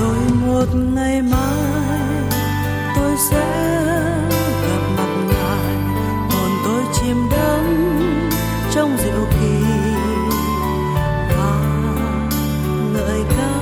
rồi một ngày mai tôi sẽ gặp mặt Ngài, hồn tôi chìm đắm trong diệu kỳ và ngợi ca.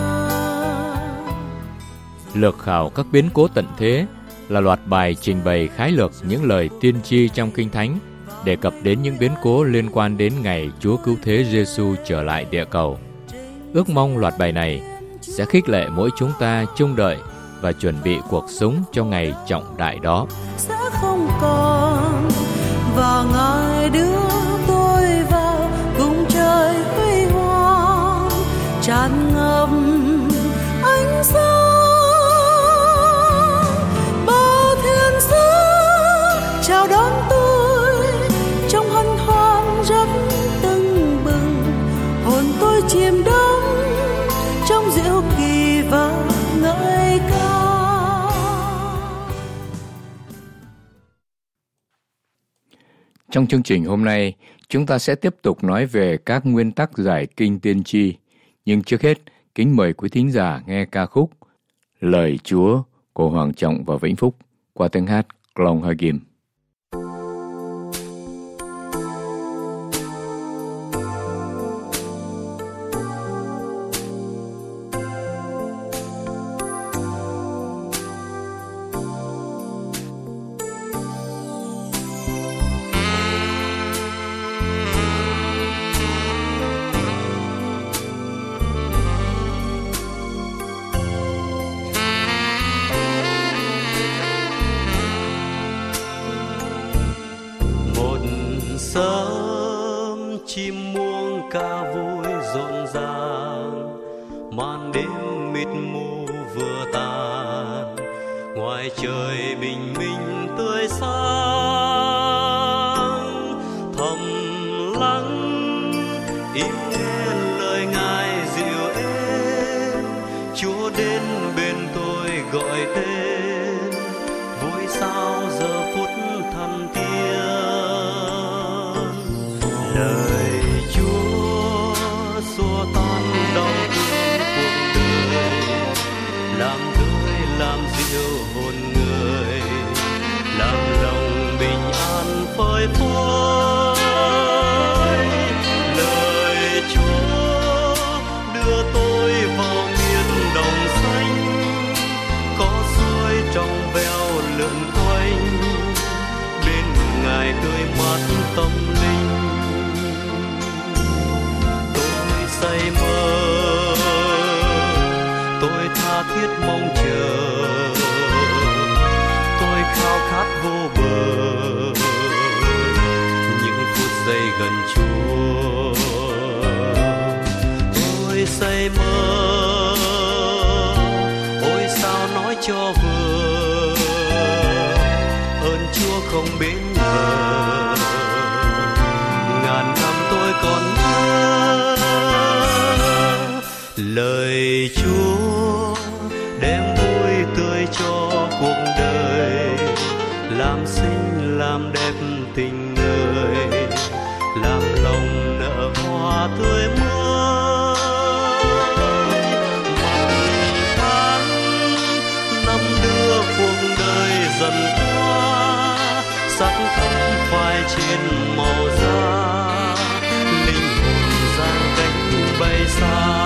Lược khảo các biến cố tận thế là loạt bài trình bày khái lược những lời tiên tri trong Kinh Thánh đề cập đến những biến cố liên quan đến ngày Chúa Cứu Thế Giêsu trở lại địa cầu. Ước mong loạt bài này sẽ khích lệ mỗi chúng ta trông đợi và chuẩn bị cuộc sống cho ngày trọng đại đó. Sẽ không còn và Ngài đưa tôi vào cùng trời huy hoàng tràn ngập ánh sáng. Bao thiên sứ chào đón tôi trong hân hoan rất tưng bừng, hồn tôi chìm đắm trong diệu kỳ và ngợi ca. Trong chương trình hôm nay, chúng ta sẽ tiếp tục nói về các nguyên tắc giải kinh tiên tri. Nhưng trước hết, kính mời quý thính giả nghe ca khúc Lời Chúa của Hoàng Trọng và Vĩnh Phúc qua tiếng hát Klong Hagim. Sớm chim muông ca vui rộn ràng, màn đêm mịt mù vừa tàn, ngoài trời bình minh tươi sáng, thầm lắng im nghe lời Ngài dịu êm. Chúa đến bên tôi gọi tên, vui sao giờ phút thần tiên. Lời Chúa xua tan đau thương cuộc đời, làm tươi làm dịu hồn người, làm lòng bình an phơi phới. Lời Chúa đưa tôi vào miền đồng xanh, có suối trong veo lượn quanh, bên Ngài tươi mát tâm linh. Say mơ tôi tha thiết mong chờ, tôi khao khát vô bờ những phút giây gần Chúa. Tôi say mơ ôi sao nói cho vừa, ơn Chúa không bến bờ, ngàn năm tôi còn nhớ. Lời Chúa đem vui tươi cho cuộc đời, làm xinh làm đẹp tình người, làm lòng nở hoa tươi mới. Mong tháng năm đưa cuộc đời dần qua, sắc thắm phai trên màu da, linh hồn giang cánh bay xa.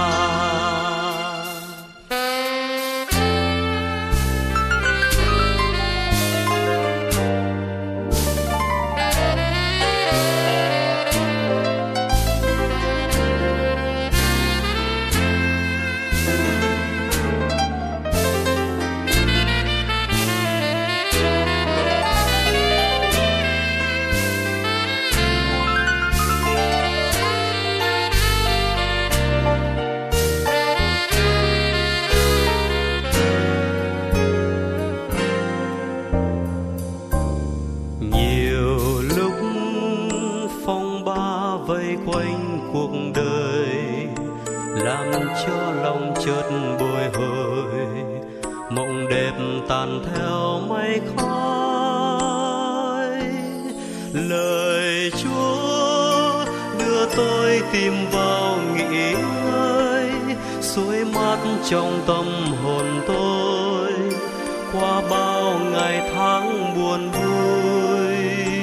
Cho lòng chợt bồi hồi, mộng đẹp tàn theo mây khói. Lời Chúa đưa tôi tìm vào nghỉ ngơi, suối mát trong tâm hồn tôi qua bao ngày tháng buồn vui.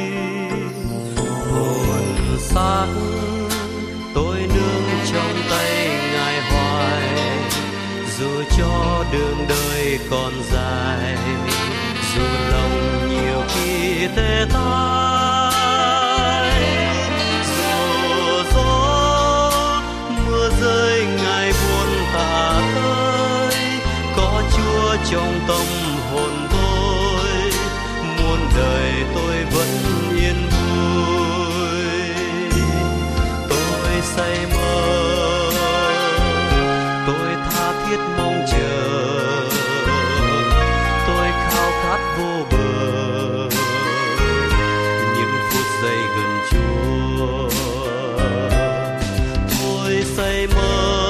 Hồn xác tôi nương trong tay Ngài hoài, dù cho đường đời còn dài, dù lòng nhiều khi tê tái, dù gió mưa rơi Ngài buồn tả tới, có Chúa trong tâm hồn tôi, muôn đời tôi vẫn yên vui. Tôi say mơ, tôi tha thiết mong chờ, tôi khao khát vô bờ, những phút giây gần Chúa. Tôi say mơ,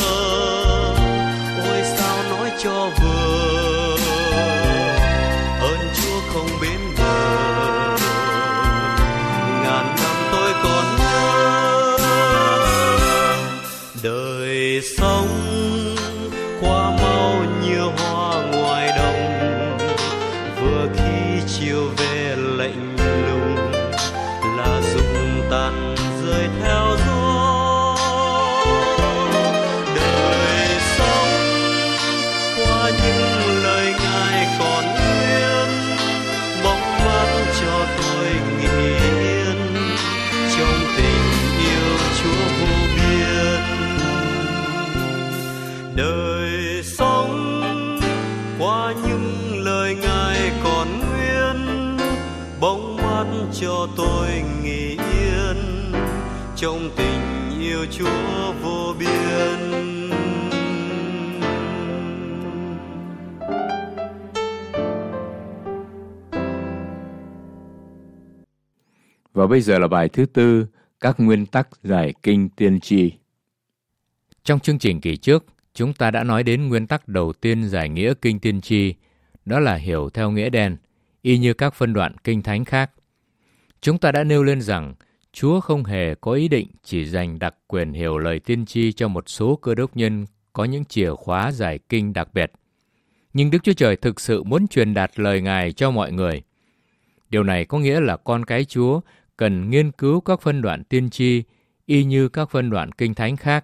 ôi sao nói cho vừa, ơn Chúa không bến bờ, ngàn năm tôi còn nhớ. Đời sống qua mau như hoa ngoài đồng, vừa khi chiều về lạnh lùng là rụng tàn rơi theo gió. Đời sống qua những lời Ngài còn nguyên, bóng mát cho tôi nghỉ yên trong tình yêu Chúa vô biên. Đời sống qua những lời Ngài còn nguyên, bóng mát cho tôi nghỉ yên trong tình yêu Chúa vô biên. Và bây giờ là bài thứ tư, các nguyên tắc giải kinh tiên tri. Trong chương trình kỳ trước, chúng ta đã nói đến nguyên tắc đầu tiên giải nghĩa kinh tiên tri, đó là hiểu theo nghĩa đen, y như các phân đoạn kinh thánh khác. Chúng ta đã nêu lên rằng Chúa không hề có ý định chỉ dành đặc quyền hiểu lời tiên tri cho một số cơ đốc nhân có những chìa khóa giải kinh đặc biệt. Nhưng Đức Chúa Trời thực sự muốn truyền đạt lời Ngài cho mọi người. Điều này có nghĩa là con cái Chúa cần nghiên cứu các phân đoạn tiên tri y như các phân đoạn kinh thánh khác,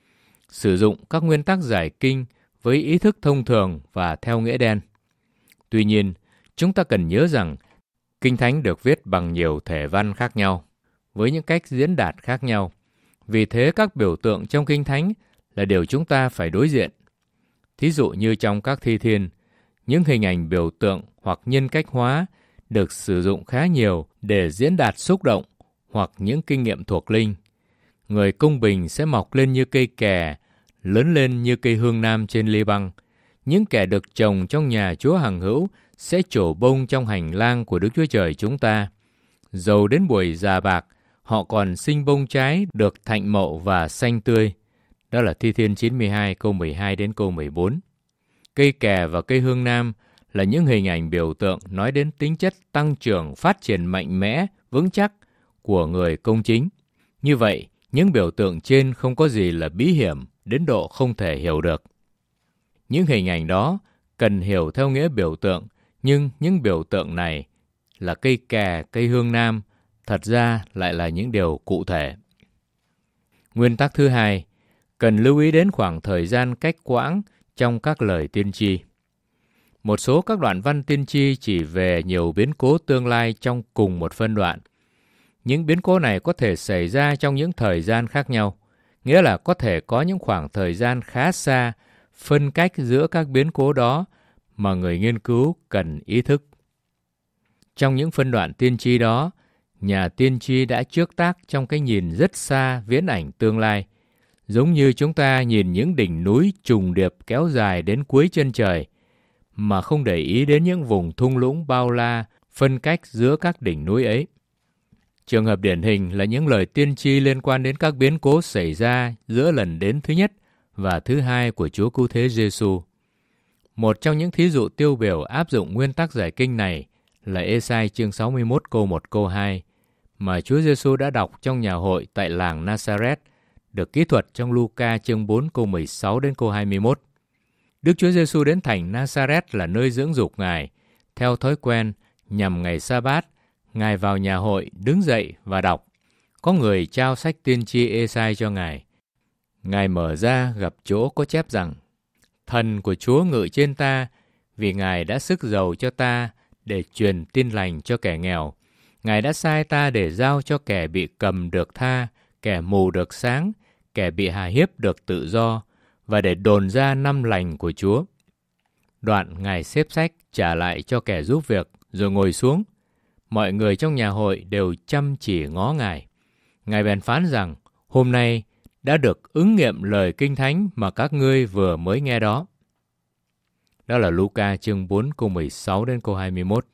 sử dụng các nguyên tắc giải kinh với ý thức thông thường và theo nghĩa đen. Tuy nhiên, chúng ta cần nhớ rằng kinh thánh được viết bằng nhiều thể văn khác nhau, với những cách diễn đạt khác nhau. Vì thế các biểu tượng trong kinh thánh là điều chúng ta phải đối diện. Thí dụ như trong các thi thiên, những hình ảnh biểu tượng hoặc nhân cách hóa được sử dụng khá nhiều để diễn đạt xúc động hoặc những kinh nghiệm thuộc linh. Người công bình sẽ mọc lên như cây kè, lớn lên như cây hương nam trên ly băng. Những kẻ được trồng trong nhà Chúa hằng hữu sẽ trổ bông trong hành lang của Đức Chúa Trời chúng ta. Dầu đến buổi già bạc, họ còn sinh bông trái được thạnh mậu và xanh tươi. Đó là Thi Thiên 92 câu 12 đến câu 14. Cây kè và cây hương nam là những hình ảnh biểu tượng nói đến tính chất tăng trưởng, phát triển mạnh mẽ, vững chắc của người công chính. Như vậy, những biểu tượng trên không có gì là bí hiểm đến độ không thể hiểu được. Những hình ảnh đó cần hiểu theo nghĩa biểu tượng, nhưng những biểu tượng này là cây kè, cây hương nam, thật ra lại là những điều cụ thể. Nguyên tắc thứ hai, cần lưu ý đến khoảng thời gian cách quãng trong các lời tiên tri. Một số các đoạn văn tiên tri chỉ về nhiều biến cố tương lai trong cùng một phân đoạn. Những biến cố này có thể xảy ra trong những thời gian khác nhau, nghĩa là có thể có những khoảng thời gian khá xa phân cách giữa các biến cố đó mà người nghiên cứu cần ý thức. Trong những phân đoạn tiên tri đó, nhà tiên tri đã trước tác trong cái nhìn rất xa viễn ảnh tương lai, giống như chúng ta nhìn những đỉnh núi trùng điệp kéo dài đến cuối chân trời, mà không để ý đến những vùng thung lũng bao la phân cách giữa các đỉnh núi ấy. Trường hợp điển hình là những lời tiên tri liên quan đến các biến cố xảy ra giữa lần đến thứ nhất và thứ hai của Chúa Cứu Thế Giêsu. Một trong những thí dụ tiêu biểu áp dụng nguyên tắc giải kinh này là Ê-sai chương 61 câu 1 câu 2 mà Chúa Giêsu đã đọc trong nhà hội tại làng Nazareth được kỹ thuật trong Luca chương 4 câu 16 đến câu 21. Đức Chúa Giêsu đến thành Nazareth là nơi dưỡng dục Ngài. Theo thói quen, nhằm ngày Sa-bát, Ngài vào nhà hội, đứng dậy và đọc. Có người trao sách tiên tri Ê-sai cho Ngài. Ngài mở ra gặp chỗ có chép rằng: Thần của Chúa ngự trên ta, vì Ngài đã sức dầu cho ta để truyền tin lành cho kẻ nghèo. Ngài đã sai ta để giao cho kẻ bị cầm được tha, kẻ mù được sáng, kẻ bị hà hiếp được tự do, và để đồn ra năm lành của Chúa. Đoạn Ngài xếp sách trả lại cho kẻ giúp việc, rồi ngồi xuống. Mọi người trong nhà hội đều chăm chỉ ngó Ngài. Ngài bèn phán rằng: Hôm nay đã được ứng nghiệm lời Kinh Thánh mà các ngươi vừa mới nghe đó. Đó là Luca chương 4 câu 16 đến câu 21.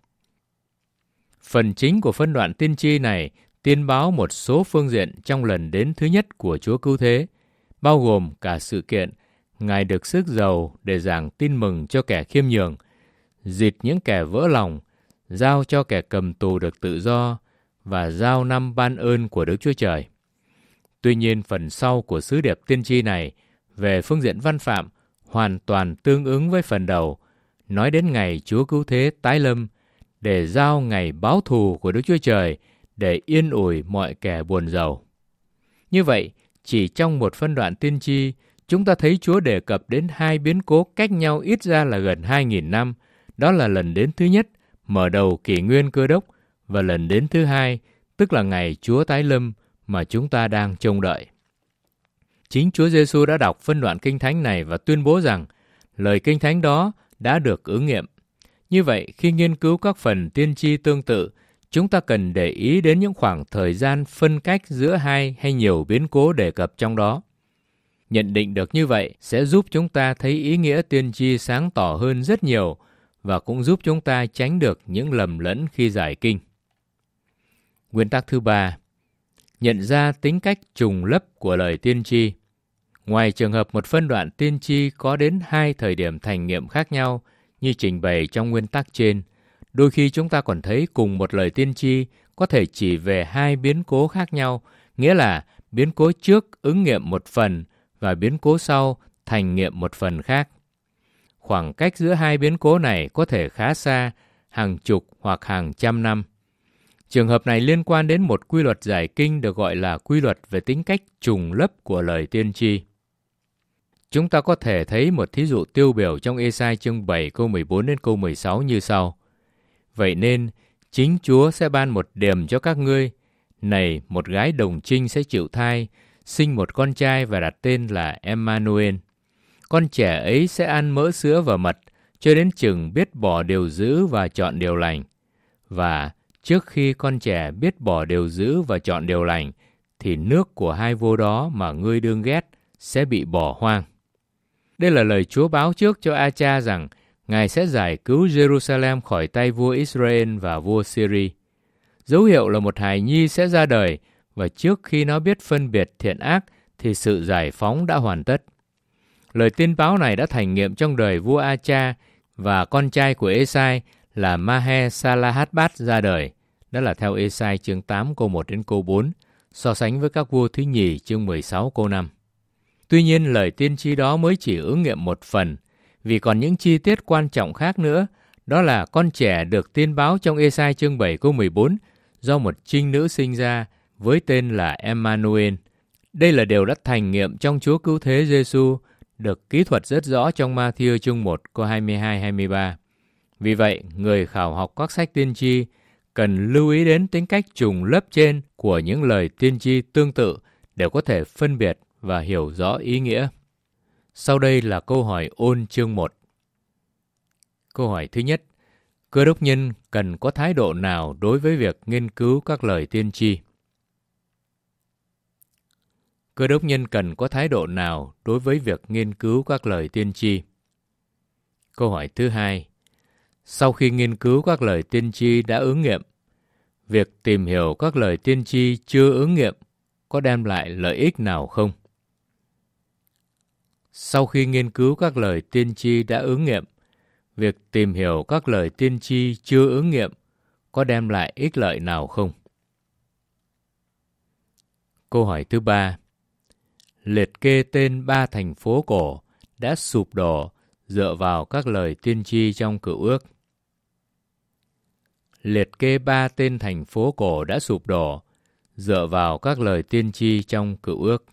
Phần chính của phân đoạn tiên tri này tiên báo một số phương diện trong lần đến thứ nhất của Chúa Cứu Thế, bao gồm cả sự kiện Ngài được sức dầu để giảng tin mừng cho kẻ khiêm nhường, dịt những kẻ vỡ lòng, giao cho kẻ cầm tù được tự do, và giao năm ban ơn của Đức Chúa Trời. Tuy nhiên, phần sau của sứ điệp tiên tri này về phương diện văn phạm hoàn toàn tương ứng với phần đầu, nói đến ngày Chúa Cứu Thế tái lâm để giao ngày báo thù của Đức Chúa Trời để yên ủi mọi kẻ buồn rầu. Như vậy, chỉ trong một phân đoạn tiên tri, chúng ta thấy Chúa đề cập đến hai biến cố cách nhau ít ra là gần 2.000 năm. Đó là lần đến thứ nhất, mở đầu kỷ nguyên Cơ Đốc, và lần đến thứ hai, tức là ngày Chúa tái lâm mà chúng ta đang trông đợi. Chính Chúa Giêsu đã đọc phân đoạn Kinh Thánh này và tuyên bố rằng lời Kinh Thánh đó đã được ứng nghiệm. Như vậy, khi nghiên cứu các phần tiên tri tương tự, chúng ta cần để ý đến những khoảng thời gian phân cách giữa hai hay nhiều biến cố đề cập trong đó. Nhận định được như vậy sẽ giúp chúng ta thấy ý nghĩa tiên tri sáng tỏ hơn rất nhiều và cũng giúp chúng ta tránh được những lầm lẫn khi giải kinh. Nguyên tắc thứ 3, nhận ra tính cách trùng lấp của lời tiên tri. Ngoài trường hợp một phân đoạn tiên tri có đến 2 thời điểm thành nghiệm khác nhau như trình bày trong nguyên tắc trên, đôi khi chúng ta còn thấy cùng một lời tiên tri có thể chỉ về 2 biến cố khác nhau, nghĩa là biến cố trước ứng nghiệm một phần và biến cố sau thành nghiệm một phần khác. Khoảng cách giữa 2 biến cố này có thể khá xa, hàng chục hoặc hàng trăm năm. Trường hợp này liên quan đến một quy luật giải kinh được gọi là quy luật về tính cách trùng lấp của lời tiên tri. Chúng ta có thể thấy một thí dụ tiêu biểu trong Ê-sai chương 7 câu 14 đến câu 16 như sau. Vậy nên, chính Chúa sẽ ban một điềm cho các ngươi. Này, một gái đồng trinh sẽ chịu thai, sinh một con trai và đặt tên là Emmanuel. Con trẻ ấy sẽ ăn mỡ sữa và mật, cho đến chừng biết bỏ điều dữ và chọn điều lành. Và trước khi con trẻ biết bỏ điều dữ và chọn điều lành, thì nước của hai vua đó mà ngươi đương ghét sẽ bị bỏ hoang. Đây là lời Chúa báo trước cho A-cha rằng Ngài sẽ giải cứu Jerusalem khỏi tay vua Israel và vua Syria. Dấu hiệu là một hài nhi sẽ ra đời, và trước khi nó biết phân biệt thiện ác thì sự giải phóng đã hoàn tất. Lời tiên báo này đã thành nghiệm trong đời vua A-cha và con trai của Ê-sai là Mahe-shalal-hash-bát ra đời. Đó là theo Ê-sai chương 8 câu 1 đến câu 4, so sánh với các vua thứ nhì chương 16 câu 5. Tuy nhiên, lời tiên tri đó mới chỉ ứng nghiệm một phần, vì còn những chi tiết quan trọng khác nữa, đó là con trẻ được tiên báo trong Ê-sai chương 7 câu 14 do một trinh nữ sinh ra với tên là Emmanuel. Đây là điều đã thành nghiệm trong Chúa Cứu Thế Giêsu, được kỹ thuật rất rõ trong Ma-thi-ơ chương 1 câu 22-23. Vì vậy, người khảo học các sách tiên tri cần lưu ý đến tính cách trùng lấp trên của những lời tiên tri tương tự để có thể phân biệt và hiểu rõ ý nghĩa. Sau đây là câu hỏi ôn chương 1. Câu hỏi thứ nhất, Cơ đốc nhân cần có thái độ nào đối với việc nghiên cứu các lời tiên tri? Cơ đốc nhân cần có thái độ nào đối với việc nghiên cứu các lời tiên tri? Câu hỏi thứ hai, sau khi nghiên cứu các lời tiên tri đã ứng nghiệm, việc tìm hiểu các lời tiên tri chưa ứng nghiệm có đem lại lợi ích nào không? Sau khi nghiên cứu các lời tiên tri đã ứng nghiệm, việc tìm hiểu các lời tiên tri chưa ứng nghiệm có đem lại ích lợi nào không? Câu hỏi thứ ba, liệt kê tên 3 thành phố cổ đã sụp đổ dựa vào các lời tiên tri trong Cựu Ước. Liệt kê 3 tên thành phố cổ đã sụp đổ dựa vào các lời tiên tri trong Cựu Ước.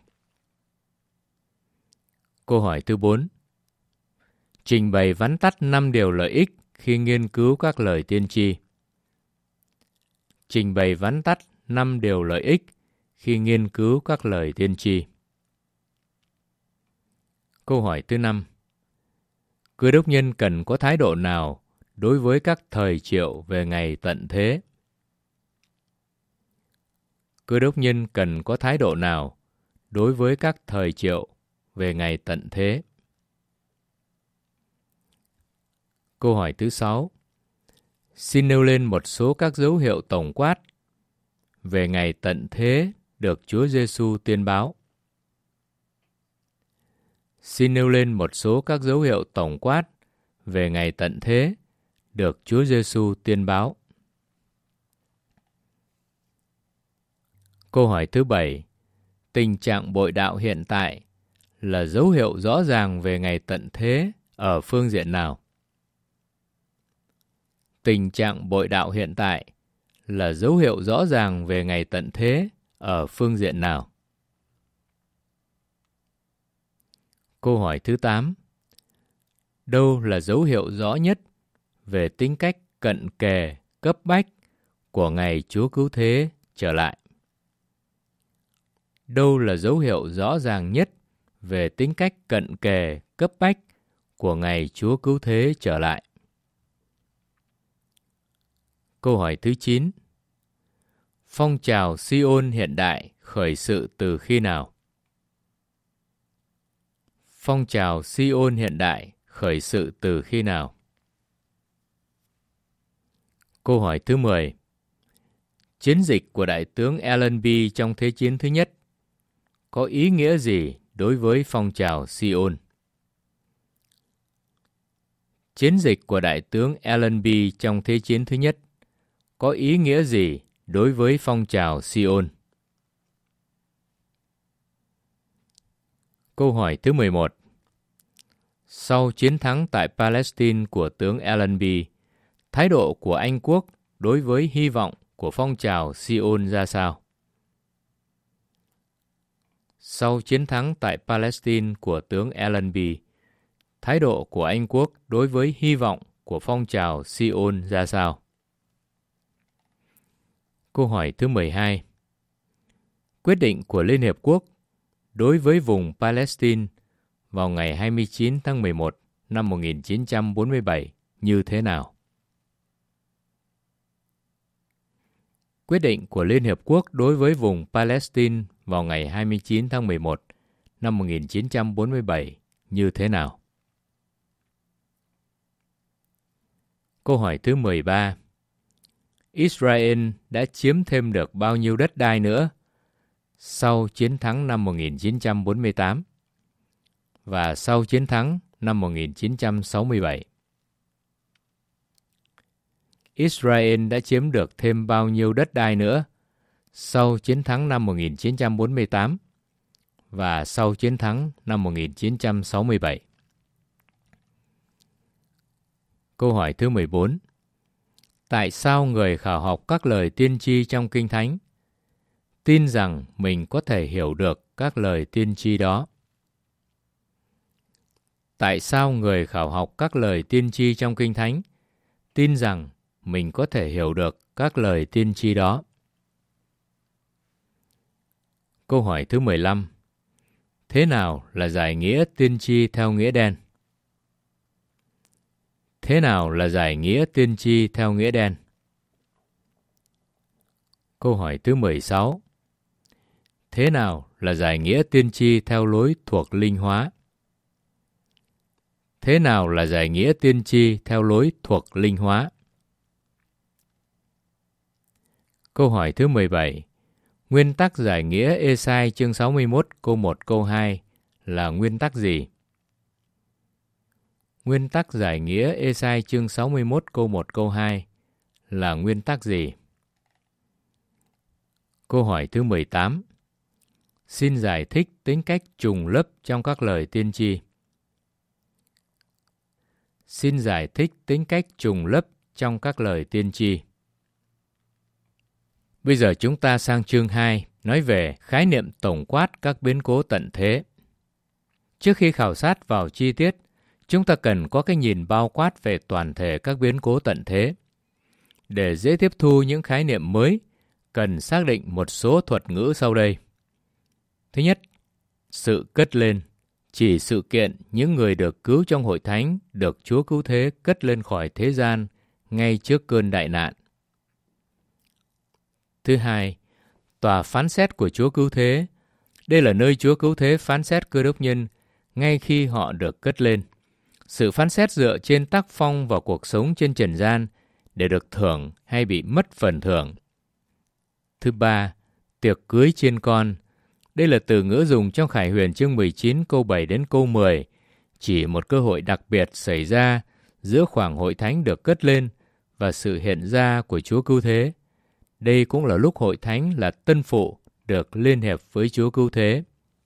Câu hỏi thứ 4. Trình bày vắn tắt 5 điều lợi ích khi nghiên cứu các lời tiên tri. Trình bày vắn tắt 5 điều lợi ích khi nghiên cứu các lời tiên tri. Câu hỏi thứ 5. Cơ đốc nhân cần có thái độ nào đối với các thời triệu về ngày tận thế? Cơ đốc nhân cần có thái độ nào đối với các thời triệu về ngày tận thế? Câu hỏi thứ 6. Xin nêu lên một số các dấu hiệu tổng quát về ngày tận thế được Chúa Giêsu tiên báo. Xin nêu lên một số các dấu hiệu tổng quát về ngày tận thế được Chúa Giêsu tiên báo. Câu hỏi thứ 7. Tình trạng bội đạo hiện tại là dấu hiệu rõ ràng về ngày tận thế ở phương diện nào? Tình trạng bội đạo hiện tại là dấu hiệu rõ ràng về ngày tận thế ở phương diện nào? Câu hỏi thứ 8. Đâu là dấu hiệu rõ nhất về tính cách cận kề, cấp bách của ngày Chúa Cứu Thế trở lại? Đâu là dấu hiệu rõ ràng nhất về tính cách cận kề, cấp bách của ngày Chúa Cứu Thế trở lại? Câu hỏi thứ 9. Phong trào Si-ôn hiện đại khởi sự từ khi nào? Phong trào Si-ôn hiện đại khởi sự từ khi nào? Câu hỏi thứ 10. Chiến dịch của Đại tướng Allenby trong Thế chiến thứ nhất có ý nghĩa gì đối với phong trào Si-ôn? Chiến dịch của Đại tướng Allenby trong Thế chiến thứ nhất có ý nghĩa gì đối với phong trào Si-ôn? Câu hỏi thứ 11. Sau chiến thắng tại Palestine của tướng Allenby, thái độ của Anh quốc đối với hy vọng của phong trào Si-ôn ra sao? Sau chiến thắng tại Palestine của tướng Allenby, thái độ của Anh quốc đối với hy vọng của phong trào Si-ôn ra sao? Câu hỏi thứ 12. Quyết định của Liên Hiệp Quốc đối với vùng Palestine vào ngày 29 tháng 11 năm 1947 như thế nào? Quyết định của Liên Hiệp Quốc đối với vùng Palestine vào ngày 29 tháng 11 năm 1947 như thế nào? Câu hỏi thứ 13. Israel đã chiếm thêm được bao nhiêu đất đai nữa sau chiến thắng năm 1948 và sau chiến thắng năm 1967? Israel đã chiếm được thêm bao nhiêu đất đai nữa sau chiến thắng năm 1948 và sau chiến thắng năm 1967? Câu hỏi thứ 14. Tại sao người khảo học các lời tiên tri trong Kinh Thánh tin rằng mình có thể hiểu được các lời tiên tri đó? Tại sao người khảo học các lời tiên tri trong Kinh Thánh tin rằng mình có thể hiểu được các lời tiên tri đó? Câu hỏi thứ 15. Thế nào là giải nghĩa tiên tri theo nghĩa đen? Thế nào là giải nghĩa tiên tri theo nghĩa đen? Câu hỏi thứ 16. Thế nào là giải nghĩa tiên tri theo lối thuộc linh hóa? Thế nào là giải nghĩa tiên tri theo lối thuộc linh hóa? Câu hỏi thứ 17. Nguyên tắc giải nghĩa Ê-sai chương 61 câu 1 câu 2 là nguyên tắc gì? Nguyên tắc giải nghĩa Ê-sai chương 61 câu 1 câu 2 là nguyên tắc gì? Câu hỏi thứ 18. Xin giải thích tính cách trùng lấp trong các lời tiên tri. Xin giải thích tính cách trùng lấp trong các lời tiên tri. Bây giờ chúng ta sang chương 2, nói về khái niệm tổng quát các biến cố tận thế. Trước khi khảo sát vào chi tiết, chúng ta cần có cái nhìn bao quát về toàn thể các biến cố tận thế. Để dễ tiếp thu những khái niệm mới, cần xác định một số thuật ngữ sau đây. Thứ nhất, sự cất lên, chỉ sự kiện những người được cứu trong hội thánh được Chúa cứu thế cất lên khỏi thế gian ngay trước cơn đại nạn. Thứ hai, tòa phán xét của Chúa cứu thế. Đây là nơi Chúa cứu thế phán xét cơ đốc nhân ngay khi họ được cất lên. Sự phán xét dựa trên tác phong và cuộc sống trên trần gian để được thưởng hay bị mất phần thưởng. Thứ ba, tiệc cưới chiên con. Đây là từ ngữ dùng trong Khải Huyền chương 19 câu 7 đến câu 10, chỉ một cơ hội đặc biệt xảy ra giữa khoảng hội thánh được cất lên và sự hiện ra của Chúa cứu thế. Đây cũng là lúc hội thánh là tân phụ được liên hiệp với Chúa cứu thế.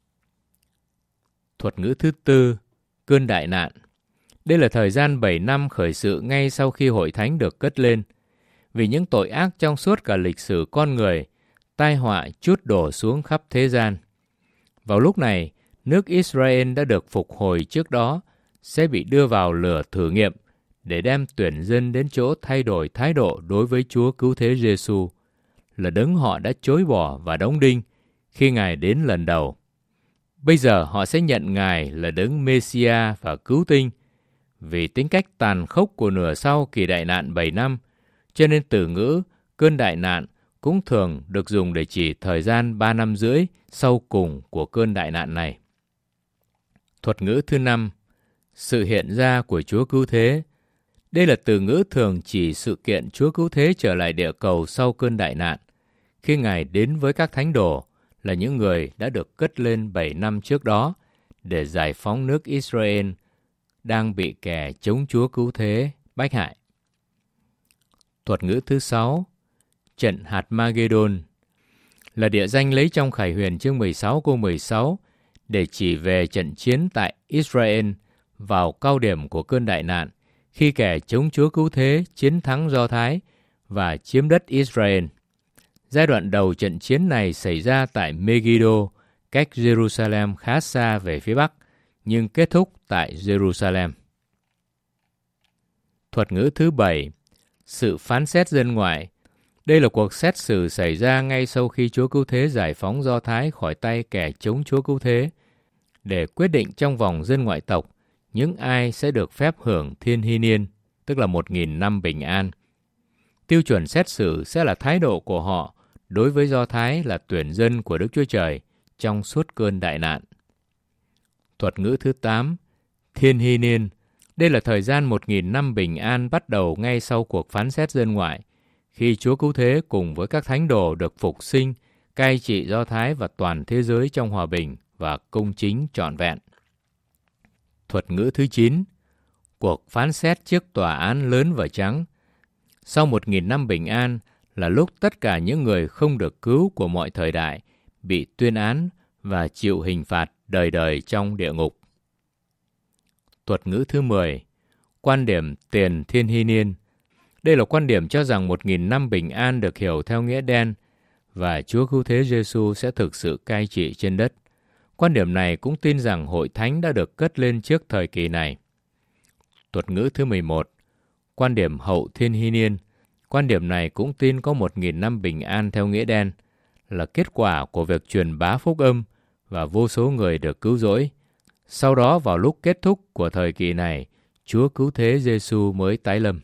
Thuật ngữ thứ tư, cơn đại nạn. Đây là thời gian 7 năm khởi sự ngay sau khi hội thánh được cất lên. Vì những tội ác trong suốt cả lịch sử con người, tai họa trút đổ xuống khắp thế gian. Vào lúc này, nước Israel đã được phục hồi trước đó sẽ bị đưa vào lửa thử nghiệm để đem tuyển dân đến chỗ thay đổi thái độ đối với Chúa cứu thế Giêsu, là đấng họ đã chối bỏ và đóng đinh khi Ngài đến lần đầu. Bây giờ họ sẽ nhận Ngài là đấng Messiah và cứu tinh. Vì tính cách tàn khốc của nửa sau kỳ đại nạn 7 năm, cho nên từ ngữ cơn đại nạn cũng thường được dùng để chỉ thời gian 3 năm rưỡi sau cùng của cơn đại nạn này. Thuật ngữ thứ 5, sự hiện ra của Chúa cứu thế. Đây là từ ngữ thường chỉ sự kiện Chúa cứu thế trở lại địa cầu sau cơn đại nạn, khi Ngài đến với các thánh đồ là những người đã được cất lên 7 năm trước đó để giải phóng nước Israel đang bị kẻ chống Chúa cứu thế bách hại. Thuật ngữ thứ 6, trận hạt Magedon, là địa danh lấy trong Khải Huyền chương 16 câu 16 để chỉ về trận chiến tại Israel vào cao điểm của cơn đại nạn, khi kẻ chống Chúa cứu thế chiến thắng Do Thái và chiếm đất Israel. Giai đoạn đầu trận chiến này xảy ra tại Megiddo, cách Jerusalem khá xa về phía bắc, nhưng kết thúc tại Jerusalem. Thuật ngữ thứ 7, sự phán xét dân ngoại. Đây là cuộc xét xử xảy ra ngay sau khi Chúa cứu thế giải phóng Do Thái khỏi tay kẻ chống Chúa cứu thế, để quyết định trong vòng dân ngoại tộc những ai sẽ được phép hưởng thiên hy niên, tức là 1.000 năm bình an. Tiêu chuẩn xét xử sẽ là thái độ của họ đối với Do Thái là tuyển dân của Đức Chúa Trời trong suốt cơn đại nạn. Thuật ngữ thứ 8, thiên hy niên. Đây là thời gian 1.000 năm bình an bắt đầu ngay sau cuộc phán xét dân ngoại, khi Chúa cứu thế cùng với các thánh đồ được phục sinh, cai trị Do Thái và toàn thế giới trong hòa bình và công chính trọn vẹn. Thuật ngữ thứ 9, cuộc phán xét trước tòa án lớn và trắng. Sau 1.000 năm bình an là lúc tất cả những người không được cứu của mọi thời đại bị tuyên án và chịu hình phạt đời đời trong địa ngục. Thuật ngữ thứ 10, quan điểm tiền thiên hy niên. Đây là quan điểm cho rằng 1.000 năm bình an được hiểu theo nghĩa đen và Chúa cứu thế Giêsu sẽ thực sự cai trị trên đất. Quan điểm này cũng tin rằng hội thánh đã được cất lên trước thời kỳ này. Thuật ngữ thứ 11, quan điểm hậu thiên hy niên. Quan điểm này cũng tin có 1.000 năm bình an theo nghĩa đen, là kết quả của việc truyền bá phúc âm và vô số người được cứu rỗi. Sau đó vào lúc kết thúc của thời kỳ này, Chúa cứu thế Giêsu mới tái lâm.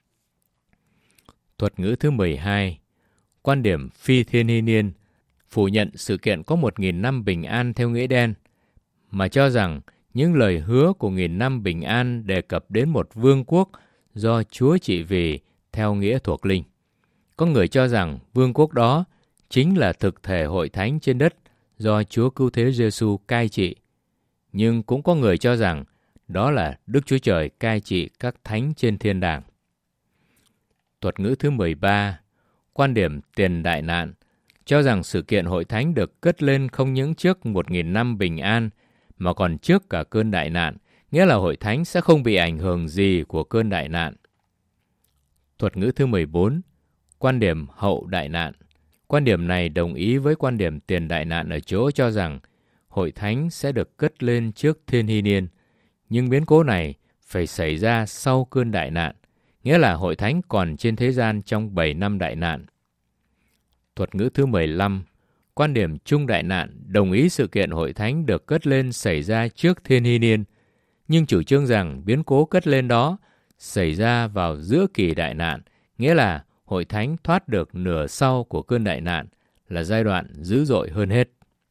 Thuật ngữ thứ 12, quan điểm phi thiên hy niên, phủ nhận sự kiện có 1.000 năm bình an theo nghĩa đen, mà cho rằng những lời hứa của 1.000 năm bình an đề cập đến một vương quốc do Chúa trị vì theo nghĩa thuộc linh. Có người cho rằng vương quốc đó chính là thực thể hội thánh trên đất do Chúa cứu thế Giêsu cai trị. Nhưng cũng có người cho rằng đó là Đức Chúa Trời cai trị các thánh trên thiên đàng. Thuật ngữ thứ 13, quan điểm tiền đại nạn, cho rằng sự kiện hội thánh được cất lên không những trước 1.000 năm bình an, mà còn trước cả cơn đại nạn, nghĩa là hội thánh sẽ không bị ảnh hưởng gì của cơn đại nạn. Thuật ngữ thứ 14, quan điểm hậu đại nạn. Quan điểm này đồng ý với quan điểm tiền đại nạn ở chỗ cho rằng hội thánh sẽ được cất lên trước thiên hy niên, nhưng biến cố này phải xảy ra sau cơn đại nạn, nghĩa là hội thánh còn trên thế gian trong 7 năm đại nạn. Thuật ngữ thứ 15, quan điểm chung đại nạn đồng ý sự kiện hội thánh được cất lên xảy ra trước thiên hy niên, nhưng chủ trương rằng biến cố cất lên đó xảy ra vào giữa kỳ đại nạn, nghĩa là hội thánh thoát được nửa sau của cơn đại nạn, là giai đoạn dữ dội hơn hết.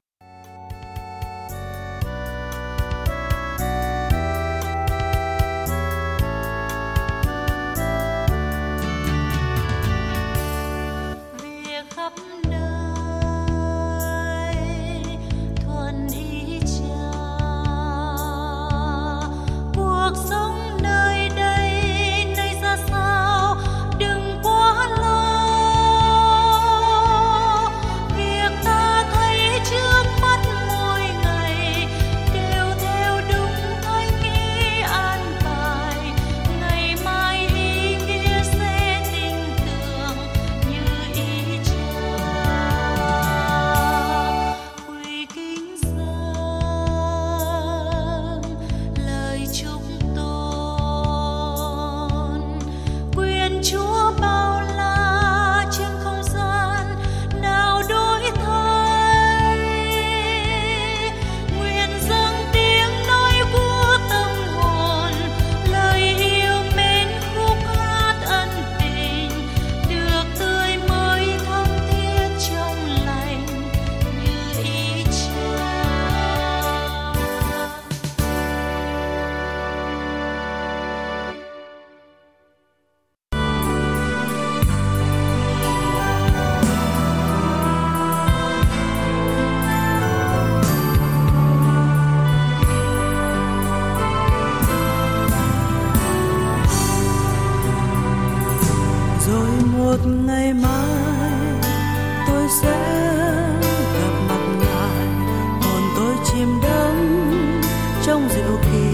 một ngày mai tôi sẽ gặp mặt Ngài, hồn tôi chìm đắm trong diệu kỳ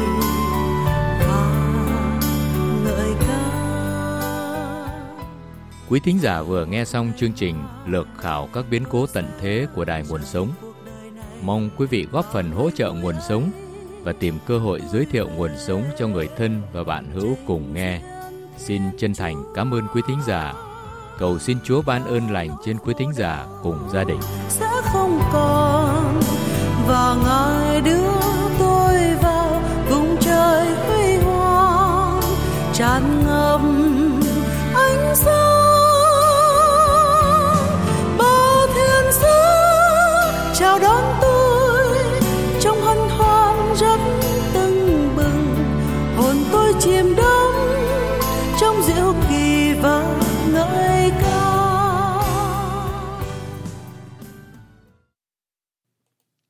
và ngợi ca. Quý thính giả vừa nghe xong chương trình lược khảo các biến cố tận thế của Đài Nguồn Sống. Mong quý vị góp phần hỗ trợ Nguồn Sống và tìm cơ hội giới thiệu Nguồn Sống cho người thân và bạn hữu cùng nghe. Xin chân thành cảm ơn quý thính giả. Cầu xin Chúa ban ơn lành trên quý thính giả cùng gia đình. Sẽ không còn